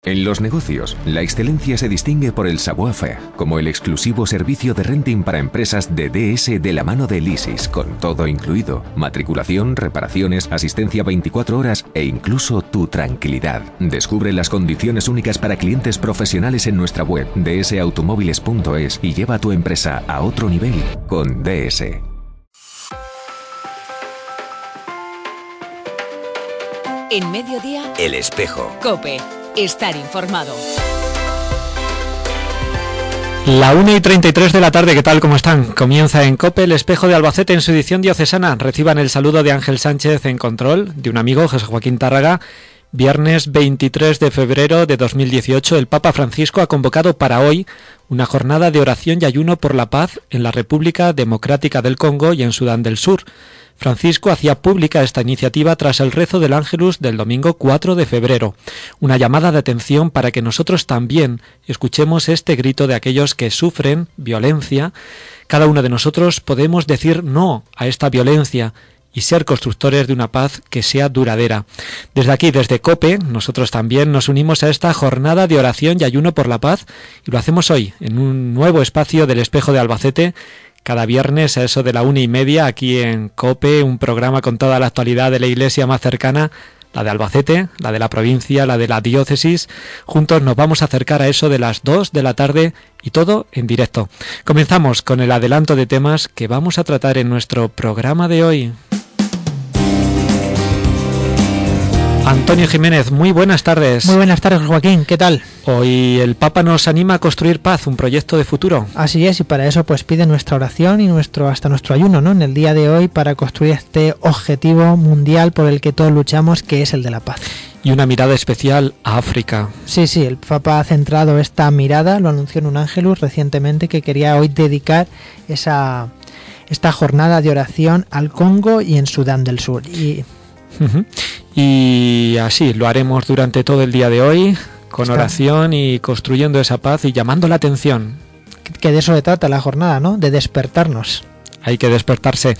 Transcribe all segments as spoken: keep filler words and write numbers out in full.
En los negocios, la excelencia se distingue por el savoir-faire, como el exclusivo servicio de renting para empresas de D S de la mano de Lysis, con todo incluido, matriculación, reparaciones, asistencia veinticuatro horas e incluso tu tranquilidad. Descubre las condiciones únicas para clientes profesionales en nuestra web d s automóviles punto es y lleva a tu empresa a otro nivel con D S. En Mediodía, El Espejo. COPE. Estar informado. La una y treinta y tres de la tarde, ¿qué tal? ¿Cómo están? Comienza en COPE El Espejo de Albacete en su edición diocesana. Reciban el saludo de Ángel Sánchez en control, de un amigo, Jesús Joaquín Tárraga. Viernes veintitrés de febrero de dos mil dieciocho, el Papa Francisco ha convocado para hoy una jornada de oración y ayuno por la paz en la República Democrática del Congo y en Sudán del Sur. Francisco hacía pública esta iniciativa tras el rezo del Ángelus del domingo cuatro de febrero, una llamada de atención para que nosotros también escuchemos este grito de aquellos que sufren violencia. Cada uno de nosotros podemos decir no a esta violencia y ser constructores de una paz que sea duradera. Desde aquí, desde COPE, nosotros también nos unimos a esta jornada de oración y ayuno por la paz y lo hacemos hoy en un nuevo espacio del Espejo de Albacete. Cada viernes a eso de la una y media aquí en COPE, un programa con toda la actualidad de la iglesia más cercana, la de Albacete, la de la provincia, la de la diócesis. Juntos nos vamos a acercar a eso de las dos de la tarde y todo en directo. Comenzamos con el adelanto de temas que vamos a tratar en nuestro programa de hoy. Antonio Jiménez, muy buenas tardes. Muy buenas tardes, Joaquín, ¿qué tal? Hoy el Papa nos anima a construir paz, un proyecto de futuro. Así es, y para eso pues pide nuestra oración y nuestro hasta nuestro ayuno, ¿no? En el día de hoy para construir este objetivo mundial por el que todos luchamos, que es el de la paz. Y una mirada especial a África. Sí, sí, el Papa ha centrado esta mirada, lo anunció en un Ángelus recientemente, que quería hoy dedicar esa esta jornada de oración al Congo y en Sudán del Sur. Y Uh-huh. Y así lo haremos durante todo el día de hoy, con Está. oración y construyendo esa paz y llamando la atención. Que de eso se trata la jornada, ¿no? De despertarnos. Hay que despertarse.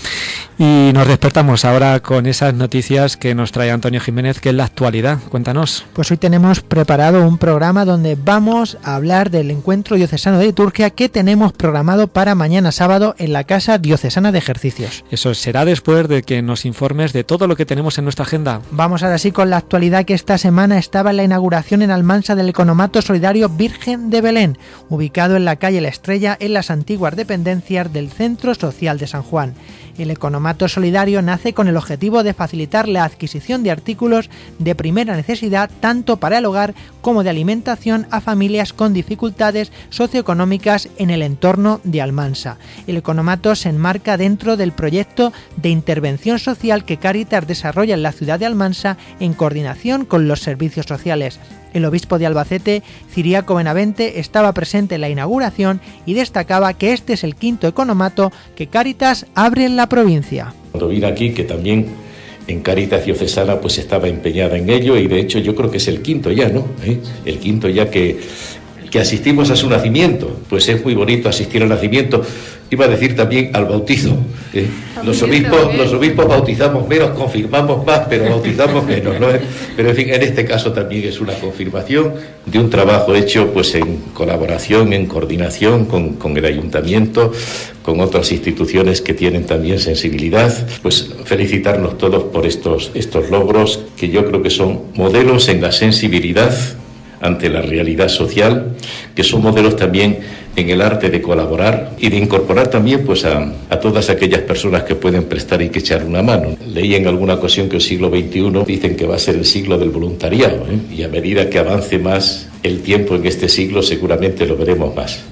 Y nos despertamos ahora con esas noticias que nos trae Antonio Jiménez, que es la actualidad. Cuéntanos. Pues hoy tenemos preparado un programa donde vamos a hablar del encuentro diocesano de liturgia que tenemos programado para mañana sábado en la Casa Diocesana de Ejercicios. Eso será después de que nos informes de todo lo que tenemos en nuestra agenda. Vamos ahora sí con la actualidad, que esta semana estaba en la inauguración en Almansa del Economato Solidario Virgen de Belén, ubicado en la calle La Estrella, en las antiguas dependencias del Centro Social de San Juan. El Economato Solidario nace con el objetivo de facilitar la adquisición de artículos de primera necesidad tanto para el hogar como de alimentación a familias con dificultades socioeconómicas en el entorno de Almansa. El Economato se enmarca dentro del proyecto de intervención social que Cáritas desarrolla en la ciudad de Almansa en coordinación con los servicios sociales. El obispo de Albacete, Ciriaco Benavente, estaba presente en la inauguración y destacaba que este es el quinto economato que Cáritas abre en la provincia. Cuando vine aquí, que también en Cáritas Diocesana pues estaba empeñada en ello, y de hecho yo creo que es el quinto ya, ¿no? ¿Eh? El quinto ya que, que asistimos a su nacimiento. Pues es muy bonito asistir al nacimiento. Iba a decir también al bautizo. ¿eh? Los obispos, los obispos bautizamos menos, confirmamos más, pero bautizamos menos, ¿no? Pero en fin, en este caso también es una confirmación de un trabajo hecho pues en colaboración, en coordinación con, con el ayuntamiento, con otras instituciones que tienen también sensibilidad. Pues felicitarnos todos por estos, estos logros, que yo creo que son modelos en la sensibilidad ante la realidad social, que son modelos también en el arte de colaborar y de incorporar también pues a, a todas aquellas personas que pueden prestar y que echar una mano. Leí en alguna ocasión que el siglo veintiuno dicen que va a ser el siglo del voluntariado, ¿eh? Y a medida que avance más el tiempo en este siglo seguramente lo veremos más.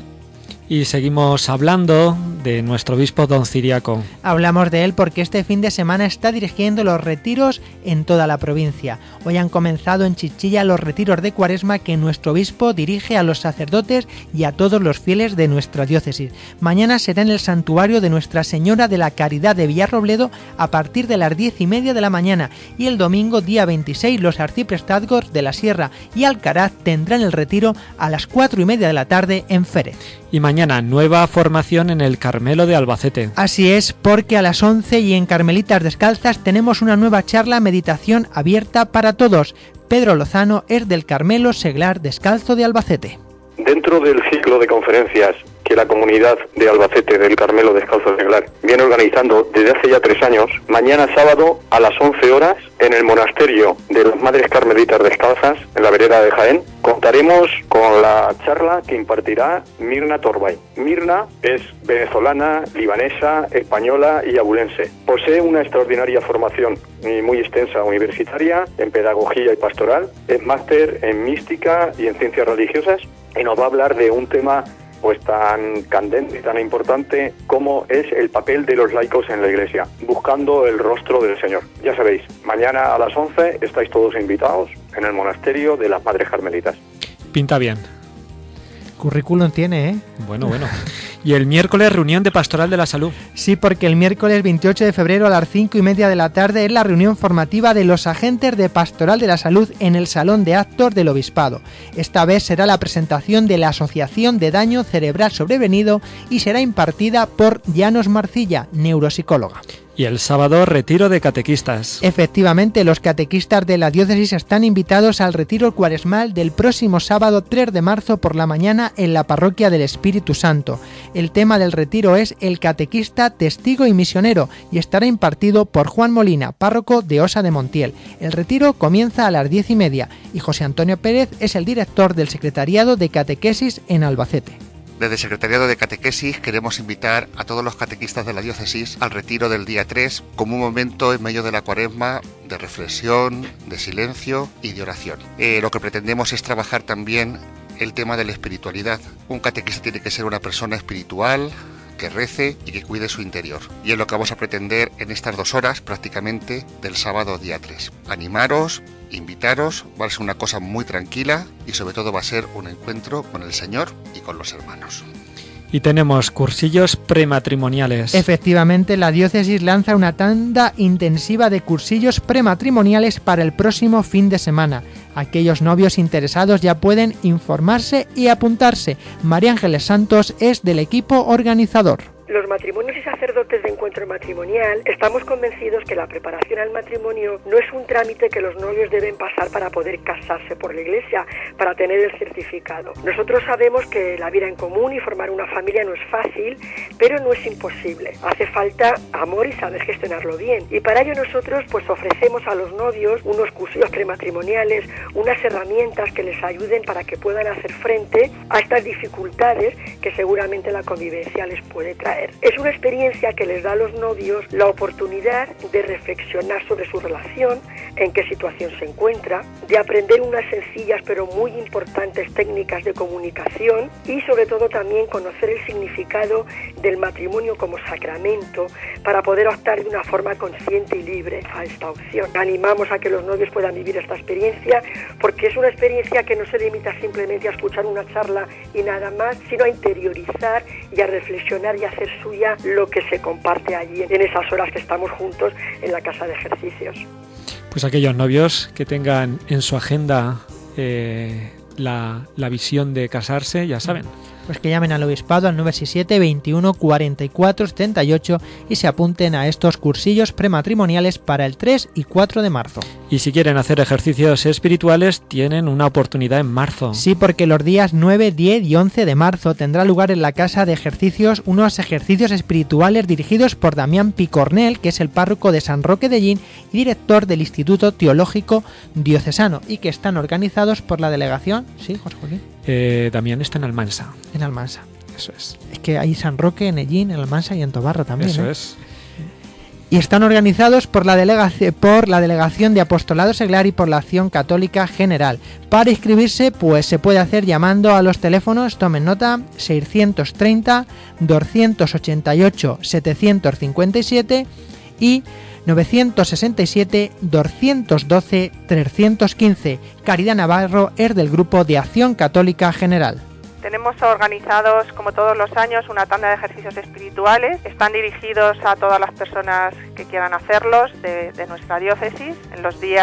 Y seguimos hablando de nuestro obispo don Ciriaco. Hablamos de él porque este fin de semana está dirigiendo los retiros en toda la provincia. Hoy han comenzado en Chichilla los retiros de Cuaresma que nuestro obispo dirige a los sacerdotes y a todos los fieles de nuestra diócesis. Mañana será en el santuario de Nuestra Señora de la Caridad de Villarrobledo a partir de las diez y media de la mañana, y el domingo día veintiséis los arciprestazgos de la Sierra y Alcaraz tendrán el retiro a las cuatro y media de la tarde en Férez. Y mañana, nueva formación en el Carmelo de Albacete. Así es, porque a las once y en Carmelitas Descalzas tenemos una nueva charla meditación abierta para todos. Pedro Lozano es del Carmelo Seglar Descalzo de Albacete. Dentro del ciclo de conferencias que la comunidad de Albacete del Carmelo Descalzo de Seglar viene organizando desde hace ya tres años, mañana sábado a las once horas en el monasterio de las Madres Carmelitas Descalzas, en la vereda de Jaén, contaremos con la charla que impartirá Mirna Torbay. Mirna es venezolana, libanesa, española y abulense. Posee una extraordinaria formación y muy extensa universitaria en pedagogía y pastoral, es máster en mística y en ciencias religiosas, y nos va a hablar de un tema pues tan candente y tan importante como es el papel de los laicos en la Iglesia, buscando el rostro del Señor. Ya sabéis, mañana a las once estáis todos invitados en el monasterio de las Madres Carmelitas. Pinta bien. Currículum tiene, ¿eh? Bueno, bueno. Y el miércoles, reunión de Pastoral de la Salud. Sí, porque el miércoles veintiocho de febrero a las cinco y media de la tarde es la reunión formativa de los agentes de Pastoral de la Salud en el Salón de Actos del Obispado. Esta vez será la presentación de la Asociación de Daño Cerebral Sobrevenido y será impartida por Llanos Marcilla, neuropsicóloga. Y el sábado, retiro de catequistas. Efectivamente, los catequistas de la diócesis están invitados al retiro cuaresmal del próximo sábado tres de marzo por la mañana en la parroquia del Espíritu Santo. El tema del retiro es el catequista, testigo y misionero y estará impartido por Juan Molina, párroco de Osa de Montiel. El retiro comienza a las diez y media y José Antonio Pérez es el director del Secretariado de Catequesis en Albacete. Desde el Secretariado de Catequesis queremos invitar a todos los catequistas de la diócesis al retiro del día tres como un momento en medio de la cuaresma de reflexión, de silencio y de oración. Eh, lo que pretendemos es trabajar también el tema de la espiritualidad. Un catequista tiene que ser una persona espiritual, que rece y que cuide su interior. Y es lo que vamos a pretender en estas dos horas prácticamente del sábado día tres. Animaros, invitaros, va a ser una cosa muy tranquila y sobre todo va a ser un encuentro con el Señor y con los hermanos. Y tenemos cursillos prematrimoniales. Efectivamente, la diócesis lanza una tanda intensiva de cursillos prematrimoniales para el próximo fin de semana. Aquellos novios interesados ya pueden informarse y apuntarse. María Ángeles Santos es del equipo organizador. Los matrimonios y sacerdotes de encuentro matrimonial estamos convencidos que la preparación al matrimonio no es un trámite que los novios deben pasar para poder casarse por la Iglesia, para tener el certificado. Nosotros sabemos que la vida en común y formar una familia no es fácil, pero no es imposible. Hace falta amor y saber gestionarlo bien. Y para ello nosotros pues ofrecemos a los novios unos cursillos prematrimoniales, unas herramientas que les ayuden para que puedan hacer frente a estas dificultades que seguramente la convivencia les puede traer. Es una experiencia que les da a los novios la oportunidad de reflexionar sobre su relación, en qué situación se encuentra, de aprender unas sencillas pero muy importantes técnicas de comunicación y sobre todo también conocer el significado del matrimonio como sacramento para poder optar de una forma consciente y libre a esta opción. Animamos a que los novios puedan vivir esta experiencia porque es una experiencia que no se limita simplemente a escuchar una charla y nada más, sino a interiorizar y a reflexionar y a hacer suya lo que se comparte allí en esas horas que estamos juntos en la casa de ejercicios. Pues aquellos novios que tengan en su agenda eh, la, la visión de casarse, ya saben. Pues que llamen al obispado al nueve seis siete, veintiuno, cuarenta y cuatro, setenta y ocho y se apunten a estos cursillos prematrimoniales para el tres y cuatro de marzo. Y si quieren hacer ejercicios espirituales, tienen una oportunidad en marzo. Sí, porque los días nueve, diez y once de marzo tendrá lugar en la Casa de Ejercicios unos ejercicios espirituales dirigidos por Damián Picornel, que es el párroco de San Roque de Llin y director del Instituto Teológico Diocesano, y que están organizados por la delegación. ¿Sí, José Joaquín? Eh, Damián está en Almansa. En Almansa. Eso es. Es que hay San Roque, en Ellín, en Almansa y en Tobarro también. Eso ¿eh? es. Y están organizados por la, delegación, por la Delegación de Apostolado Seglar y por la Acción Católica General. Para inscribirse, pues se puede hacer llamando a los teléfonos, tomen nota, seiscientos treinta, doscientos ochenta y ocho, setecientos cincuenta y siete y novecientos sesenta y siete, doscientos doce, trescientos quince. Caridad Navarro es del Grupo de Acción Católica General. Tenemos organizados, como todos los años, una tanda de ejercicios espirituales. Están dirigidos a todas las personas que quieran hacerlos de, de nuestra diócesis. En los días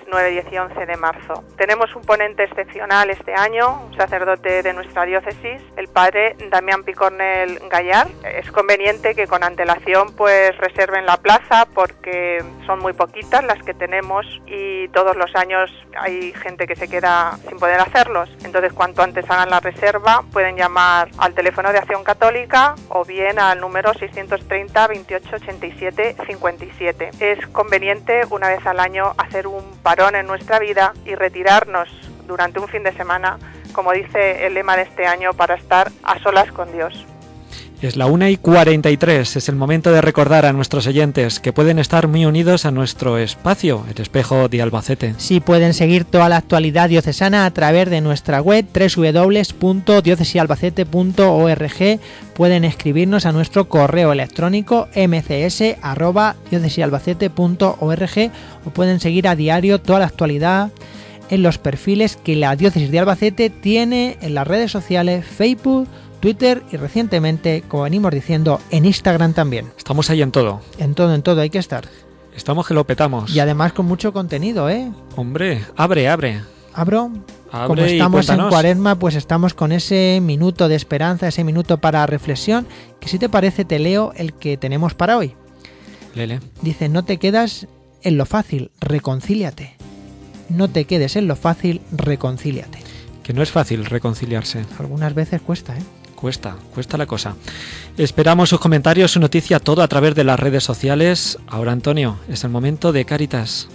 nueve, diez y once de marzo. Tenemos un ponente excepcional este año, un sacerdote de nuestra diócesis, el padre Damián Picornel Gallard. Es conveniente que con antelación pues reserven la plaza porque son muy poquitas las que tenemos y todos los años hay gente que se queda sin poder hacerlos. Entonces, cuanto antes hagan la reserva, pueden llamar al teléfono de Acción Católica o bien al número seiscientos treinta, veintiocho, ochenta y siete, cincuenta y siete. Es conveniente una vez al año hacer un parón en nuestra vida y retirarnos durante un fin de semana, como dice el lema de este año, para estar a solas con Dios. Es la una y cuarenta y tres, es el momento de recordar a nuestros oyentes que pueden estar muy unidos a nuestro espacio, el Espejo de Albacete. Sí, pueden seguir toda la actualidad diocesana a través de nuestra web doble u doble u doble u punto diócesisalbacete punto org. Pueden escribirnos a nuestro correo electrónico m c s arroba diócesisalbacete punto org o pueden seguir a diario toda la actualidad en los perfiles que la Diócesis de Albacete tiene en las redes sociales Facebook, Twitter y recientemente, como venimos diciendo, en Instagram también. Estamos ahí en todo. En todo, en todo, hay que estar. Estamos que lo petamos. Y además con mucho contenido, ¿eh? Hombre, abre, abre. Abro. Abre. Como estamos y en Cuaresma, pues estamos con ese minuto de esperanza, ese minuto para reflexión, que si te parece te leo el que tenemos para hoy. Lele. Dice, no te quedas en lo fácil, reconcíliate. No te quedes en lo fácil, reconcíliate. Que no es fácil reconciliarse. Algunas veces cuesta, ¿eh? Cuesta, cuesta la cosa. Esperamos sus comentarios, su noticia, todo a través de las redes sociales. Ahora, Antonio, es el momento de Cáritas.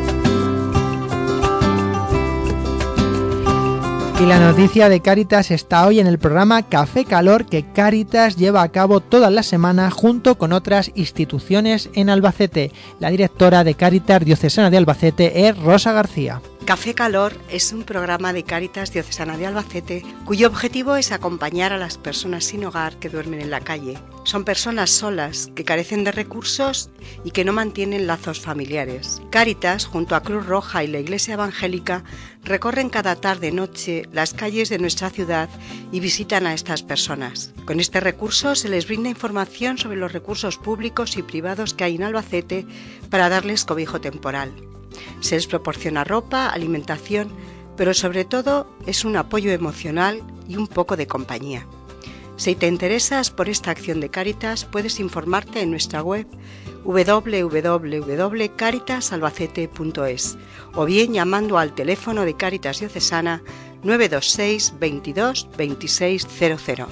Y la noticia de Cáritas está hoy en el programa Café Calor que Cáritas lleva a cabo todas las semanas junto con otras instituciones en Albacete. La directora de Cáritas Diocesana de Albacete es Rosa García. Café Calor es un programa de Cáritas Diocesana de Albacete cuyo objetivo es acompañar a las personas sin hogar que duermen en la calle. Son personas solas que carecen de recursos y que no mantienen lazos familiares. Cáritas, junto a Cruz Roja y la Iglesia Evangélica, recorren cada tarde-noche las calles de nuestra ciudad y visitan a estas personas. Con este recurso se les brinda información sobre los recursos públicos y privados que hay en Albacete para darles cobijo temporal. Se les proporciona ropa, alimentación, pero sobre todo es un apoyo emocional y un poco de compañía. Si te interesas por esta acción de Cáritas, puedes informarte en nuestra web doble u doble u doble u punto cáritas albacete punto es o bien llamando al teléfono de Cáritas Diocesana nueve dos seis, veintidós, veintiséis cero cero.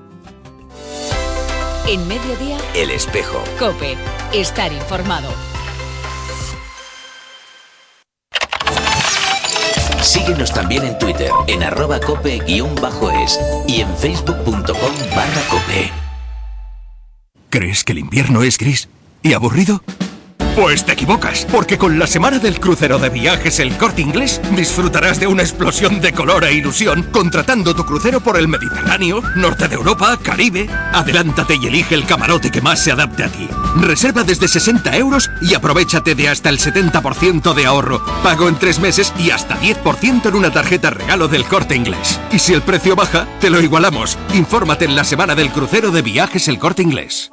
En Mediodía, El Espejo. COPE. Estar informado. Síguenos también en Twitter, en arroba cope guión bajo es y en facebook punto com barra cope. ¿Crees que el invierno es gris y aburrido? Pues te equivocas, porque con la semana del crucero de viajes El Corte Inglés disfrutarás de una explosión de color e ilusión contratando tu crucero por el Mediterráneo, Norte de Europa, Caribe. Adelántate y elige el camarote que más se adapte a ti. Reserva desde sesenta euros y aprovechate de hasta el setenta por ciento de ahorro. Pago en tres meses y hasta diez por ciento en una tarjeta regalo del Corte Inglés. Y si el precio baja, te lo igualamos. Infórmate en la semana del crucero de viajes El Corte Inglés.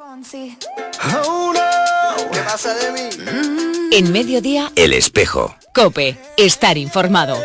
¿Qué pasa de mí? En Mediodía, El Espejo. COPE. Estar informado.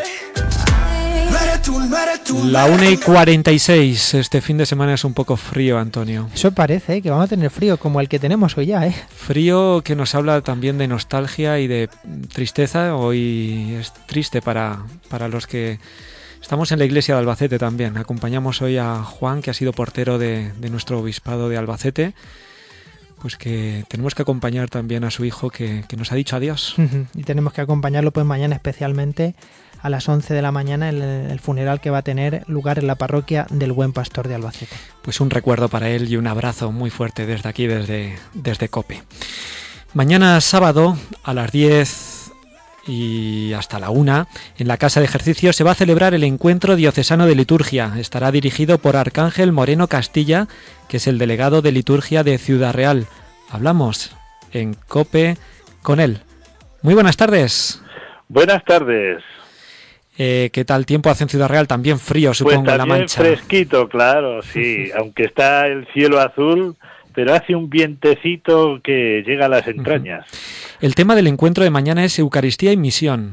La una y cuarenta y seis. Este fin de semana es un poco frío, Antonio. Eso parece, ¿eh? Que vamos a tener frío como el que tenemos hoy ya, ¿eh? Frío que nos habla también de nostalgia y de tristeza. Hoy es triste para, para los que estamos en la iglesia de Albacete también. Acompañamos hoy a Juan, que ha sido portero de, de nuestro obispado de Albacete. Pues que tenemos que acompañar también a su hijo que, que nos ha dicho adiós. Uh-huh. Y tenemos que acompañarlo pues mañana especialmente a las once de la mañana en el, el funeral que va a tener lugar en la parroquia del Buen Pastor de Albacete. Pues un recuerdo para él y un abrazo muy fuerte desde aquí, desde, desde COPE. Mañana sábado a las diez y hasta la una, en la Casa de Ejercicio se va a celebrar el Encuentro Diocesano de Liturgia. Estará dirigido por Arcángel Moreno Castilla, que es el delegado de liturgia de Ciudad Real. Hablamos en COPE con él. Muy buenas tardes. Buenas tardes. Eh, ¿Qué tal tiempo hace en Ciudad Real? También frío, supongo, pues en La Mancha. Fresquito, claro, sí. Aunque está el cielo azul, pero hace un vientecito que llega a las entrañas. El tema del encuentro de mañana es Eucaristía y misión.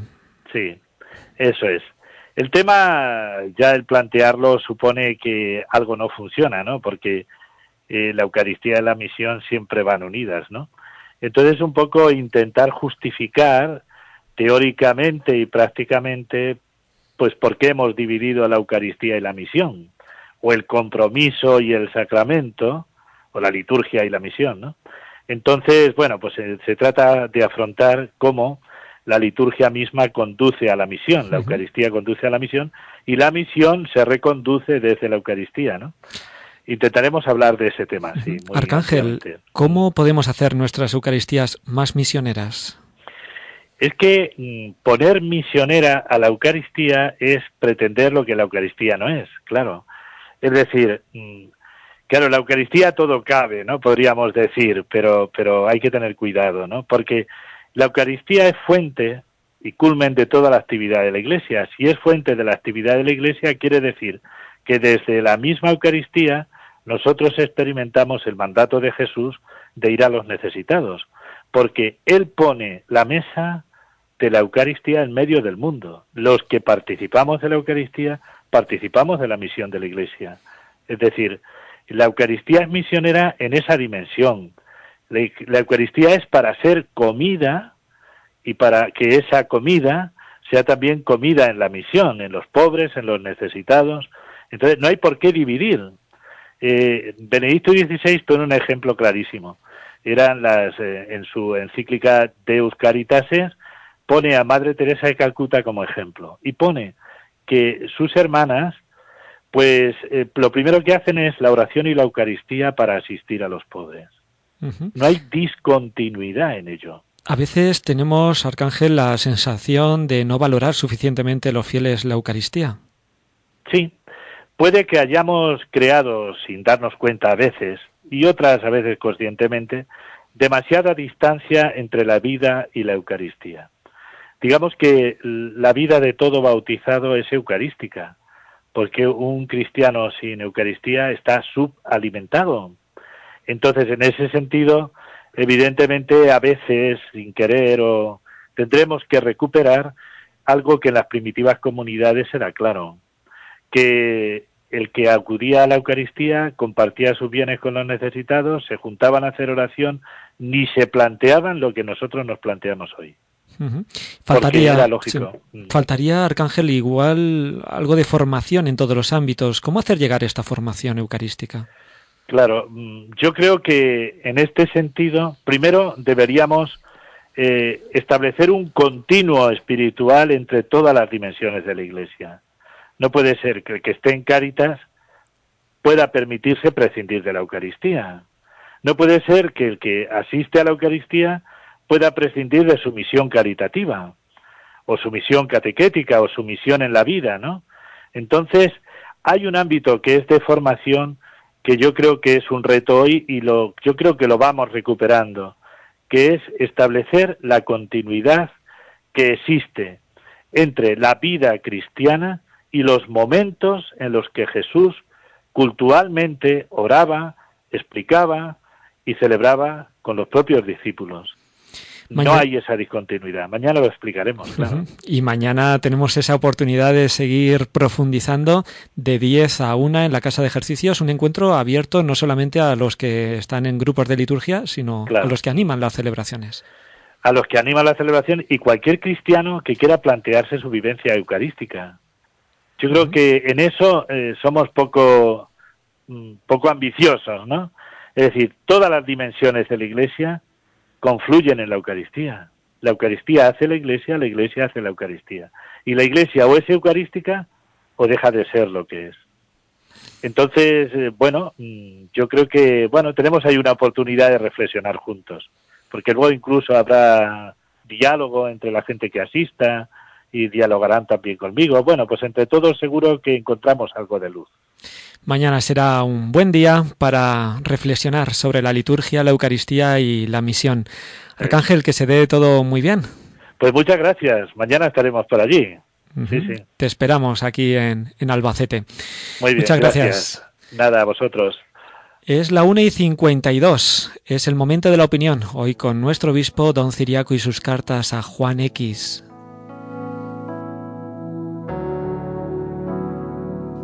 Sí, eso es. El tema, ya el plantearlo supone que algo no funciona, ¿no? Porque eh, la Eucaristía y la misión siempre van unidas, ¿no? Entonces, un poco intentar justificar teóricamente y prácticamente, pues, por qué hemos dividido la Eucaristía y la misión, o el compromiso y el sacramento, o la liturgia y la misión, ¿no? Entonces, bueno, pues se, se trata de afrontar cómo la liturgia misma conduce a la misión, la Eucaristía conduce a la misión, y la misión se reconduce desde la Eucaristía, ¿no? Intentaremos hablar de ese tema, sí. Muy Arcángel, ¿cómo podemos hacer nuestras Eucaristías más misioneras? Es que mm, poner misionera a la Eucaristía es pretender lo que la Eucaristía no es, claro. Es decir, mm, claro, la Eucaristía todo cabe, ¿no? Podríamos decir, pero, pero hay que tener cuidado, ¿no? Porque la Eucaristía es fuente y culmen de toda la actividad de la Iglesia. Si es fuente de la actividad de la Iglesia, quiere decir que desde la misma Eucaristía nosotros experimentamos el mandato de Jesús de ir a los necesitados, porque Él pone la mesa de la Eucaristía en medio del mundo. Los que participamos de la Eucaristía, participamos de la misión de la Iglesia. Es decir, la Eucaristía es misionera en esa dimensión. La, la Eucaristía es para ser comida y para que esa comida sea también comida en la misión, en los pobres, en los necesitados. Entonces, no hay por qué dividir. Eh, Benedicto dieciséis pone un ejemplo clarísimo. Eran las eh, en su encíclica Deus Caritatis, pone a Madre Teresa de Calcuta como ejemplo y pone que sus hermanas, pues eh, lo primero que hacen es la oración y la Eucaristía para asistir a los pobres. Uh-huh. No hay discontinuidad en ello. A veces tenemos, Arcángel, la sensación de no valorar suficientemente los fieles la Eucaristía. Sí. Puede que hayamos creado, sin darnos cuenta a veces, y otras a veces conscientemente, demasiada distancia entre la vida y la Eucaristía. Digamos que la vida de todo bautizado es eucarística, porque un cristiano sin Eucaristía está subalimentado. Entonces, en ese sentido, evidentemente, a veces, sin querer, o tendremos que recuperar algo que en las primitivas comunidades era claro, que el que acudía a la Eucaristía compartía sus bienes con los necesitados, se juntaban a hacer oración, ni se planteaban lo que nosotros nos planteamos hoy. Uh-huh. Faltaría, era lógico. Sí, faltaría, Arcángel, igual algo de formación en todos los ámbitos. ¿Cómo hacer llegar esta formación eucarística? Claro, yo creo que en este sentido, primero deberíamos eh, establecer un continuo espiritual entre todas las dimensiones de la Iglesia. No puede ser que el que esté en Cáritas pueda permitirse prescindir de la Eucaristía. No puede ser que el que asiste a la Eucaristía pueda prescindir de su misión caritativa, o su misión catequética, o su misión en la vida, ¿no? Entonces, hay un ámbito que es de formación que yo creo que es un reto hoy y lo, yo creo que lo vamos recuperando, que es establecer la continuidad que existe entre la vida cristiana y los momentos en los que Jesús cultualmente oraba, explicaba y celebraba con los propios discípulos. Mañana... No hay esa discontinuidad. Mañana lo explicaremos, claro. Uh-huh. Y mañana tenemos esa oportunidad de seguir profundizando de diez a una en la Casa de Ejercicios, un encuentro abierto no solamente a los que están en grupos de liturgia, sino claro, a los que animan las celebraciones. A los que animan la celebración y cualquier cristiano que quiera plantearse su vivencia eucarística. Yo creo uh-huh. que en eso eh, somos poco, poco ambiciosos, ¿no? Es decir, todas las dimensiones de la Iglesia confluyen en la Eucaristía. La Eucaristía hace la Iglesia, la Iglesia hace la Eucaristía. Y la Iglesia o es eucarística o deja de ser lo que es. Entonces, eh, bueno, yo creo que, bueno, tenemos ahí una oportunidad de reflexionar juntos, porque luego incluso habrá diálogo entre la gente que asista y dialogarán también conmigo. Bueno, pues entre todos seguro que encontramos algo de luz. Mañana será un buen día para reflexionar sobre la liturgia, la Eucaristía y la misión. Arcángel, que se dé todo muy bien. Pues muchas gracias. Mañana estaremos por allí. Uh-huh. Sí, sí. Te esperamos aquí en, en Albacete. Muy bien, muchas gracias. gracias. Nada, a vosotros. Es la una y cincuenta y dos. Es el momento de la opinión. Hoy con nuestro obispo, don Ciriaco, y sus cartas a Juan X.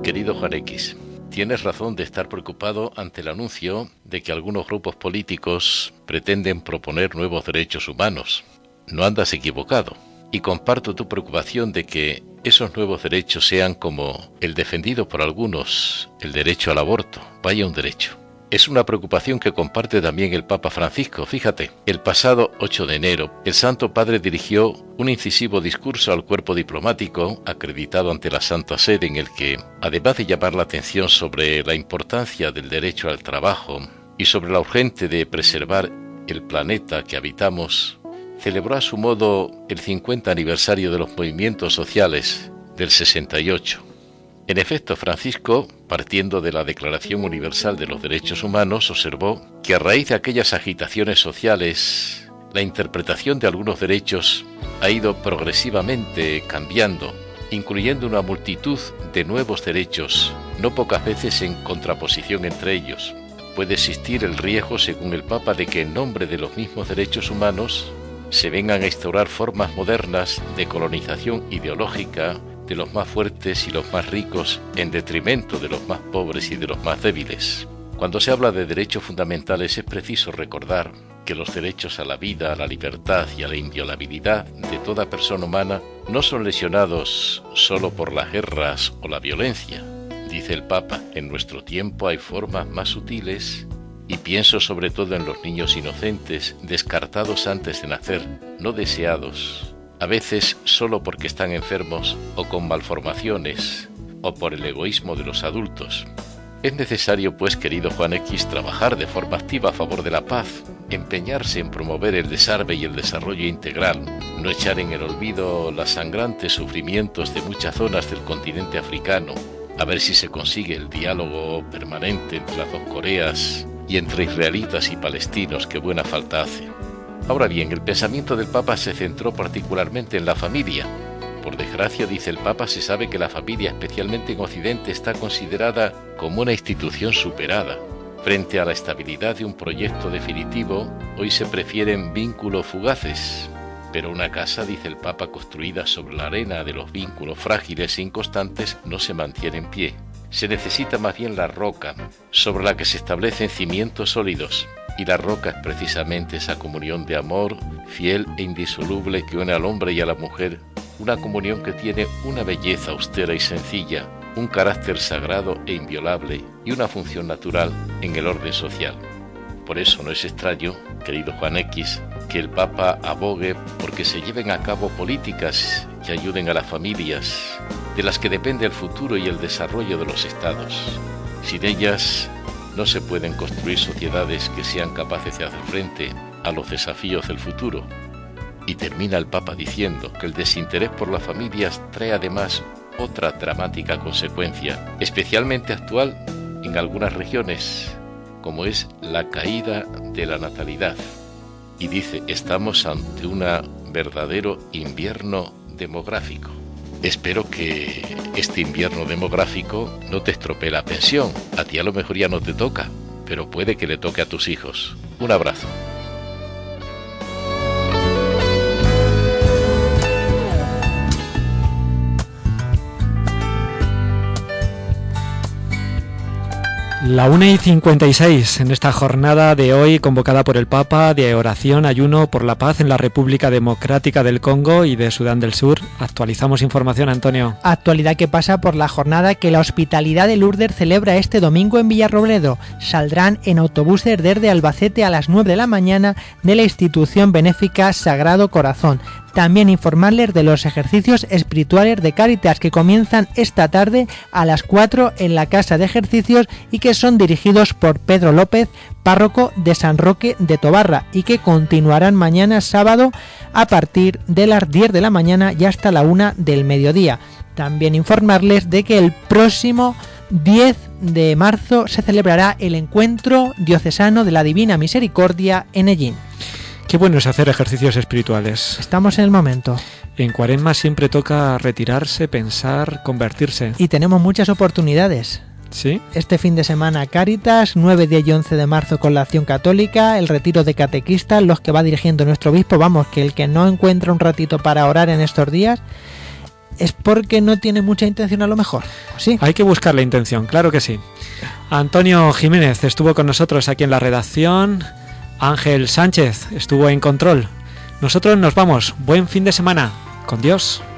Querido Juan X, tienes razón de estar preocupado ante el anuncio de que algunos grupos políticos pretenden proponer nuevos derechos humanos. No andas equivocado, y comparto tu preocupación de que esos nuevos derechos sean como el defendido por algunos, el derecho al aborto. Vaya un derecho. Es una preocupación que comparte también el Papa Francisco. Fíjate, el pasado ocho de enero, el Santo Padre dirigió un incisivo discurso al cuerpo diplomático acreditado ante la Santa Sede, en el que, además de llamar la atención sobre la importancia del derecho al trabajo y sobre la urgencia de preservar el planeta que habitamos, celebró a su modo el cincuenta aniversario de los movimientos sociales del sesenta y ocho. En efecto, Francisco, partiendo de la Declaración Universal de los Derechos Humanos, observó que a raíz de aquellas agitaciones sociales, la interpretación de algunos derechos ha ido progresivamente cambiando, incluyendo una multitud de nuevos derechos, no pocas veces en contraposición entre ellos. Puede existir el riesgo, según el Papa, de que en nombre de los mismos derechos humanos se vengan a instaurar formas modernas de colonización ideológica de los más fuertes y los más ricos en detrimento de los más pobres y de los más débiles. Cuando se habla de derechos fundamentales es preciso recordar que los derechos a la vida, a la libertad y a la inviolabilidad de toda persona humana no son lesionados solo por las guerras o la violencia. Dice el Papa, en nuestro tiempo hay formas más sutiles, y pienso sobre todo en los niños inocentes, descartados antes de nacer, no deseados, a veces solo porque están enfermos o con malformaciones, o por el egoísmo de los adultos. Es necesario, pues, querido Juan X, trabajar de forma activa a favor de la paz, empeñarse en promover el desarme y el desarrollo integral, no echar en el olvido los sangrantes sufrimientos de muchas zonas del continente africano, a ver si se consigue el diálogo permanente entre las dos Coreas y entre israelitas y palestinos, que buena falta hace. Ahora bien, el pensamiento del Papa se centró particularmente en la familia. Por desgracia, dice el Papa, se sabe que la familia, especialmente en Occidente, está considerada como una institución superada. Frente a la estabilidad de un proyecto definitivo, hoy se prefieren vínculos fugaces. Pero una casa, dice el Papa, construida sobre la arena de los vínculos frágiles e inconstantes, no se mantiene en pie. Se necesita más bien la roca, sobre la que se establecen cimientos sólidos. Y la roca es precisamente esa comunión de amor fiel e indisoluble que une al hombre y a la mujer, una comunión que tiene una belleza austera y sencilla, un carácter sagrado e inviolable y una función natural en el orden social. Por eso no es extraño, querido Juan X, que el Papa abogue porque se lleven a cabo políticas que ayuden a las familias, de las que depende el futuro y el desarrollo de los estados. Sin ellas no se pueden construir sociedades que sean capaces de hacer frente a los desafíos del futuro. Y termina el Papa diciendo que el desinterés por las familias trae además otra dramática consecuencia, especialmente actual en algunas regiones, como es la caída de la natalidad. Y dice, estamos ante un verdadero invierno demográfico. Espero que este invierno demográfico no te estropee la pensión. A ti a lo mejor ya no te toca, pero puede que le toque a tus hijos. Un abrazo. La una y cincuenta y seis en esta jornada de hoy convocada por el Papa de oración, ayuno por la paz en la República Democrática del Congo y de Sudán del Sur. Actualizamos información, Antonio. Actualidad que pasa por la jornada que la Hospitalidad de Lourdes celebra este domingo en Villarrobledo. Saldrán en autobuses desde Albacete a las nueve de la mañana de la institución benéfica Sagrado Corazón. También informarles de los ejercicios espirituales de Cáritas que comienzan esta tarde a las cuatro en la Casa de Ejercicios y que son dirigidos por Pedro López, párroco de San Roque de Tobarra, y que continuarán mañana sábado a partir de las diez de la mañana y hasta la una del mediodía. También informarles de que el próximo diez de marzo se celebrará el Encuentro Diocesano de la Divina Misericordia en Ellín. Qué bueno es hacer ejercicios espirituales. Estamos en el momento. En Cuaresma siempre toca retirarse, pensar, convertirse. Y tenemos muchas oportunidades. ¿Sí? Este fin de semana Cáritas, nueve, diez y once de marzo con la Acción Católica, el retiro de catequistas, los que va dirigiendo nuestro obispo. Vamos, que el que no encuentra un ratito para orar en estos días, es porque no tiene mucha intención a lo mejor. ¿Sí? Hay que buscar la intención, claro que sí. Antonio Jiménez estuvo con nosotros aquí en la redacción. Ángel Sánchez estuvo en control. Nosotros nos vamos. Buen fin de semana. Con Dios.